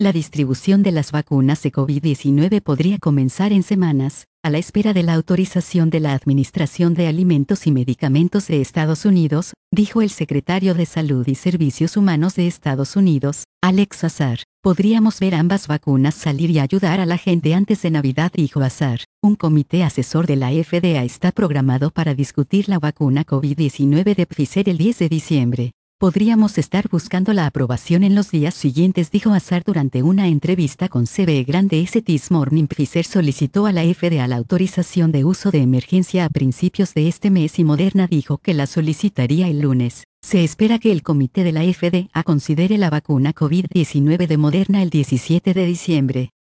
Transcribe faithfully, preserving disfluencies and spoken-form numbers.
La distribución de las vacunas de COVID diecinueve podría comenzar en semanas, a la espera de la autorización de la Administración de Alimentos y Medicamentos de Estados Unidos, dijo el secretario de Salud y Servicios Humanos de Estados Unidos, Alex Azar. Podríamos ver ambas vacunas salir y ayudar a la gente antes de Navidad, dijo Azar. Un comité asesor de la F D A está programado para discutir la vacuna COVID diecinueve de Pfizer el diez de diciembre. Podríamos estar buscando la aprobación en los días siguientes, dijo Azar durante una entrevista con C B S Grande S This Morning. Pfizer solicitó a la F D A la autorización de uso de emergencia a principios de este mes y Moderna dijo que la solicitaría el lunes. Se espera que el comité de la F D A considere la vacuna COVID diecinueve de Moderna el diecisiete de diciembre.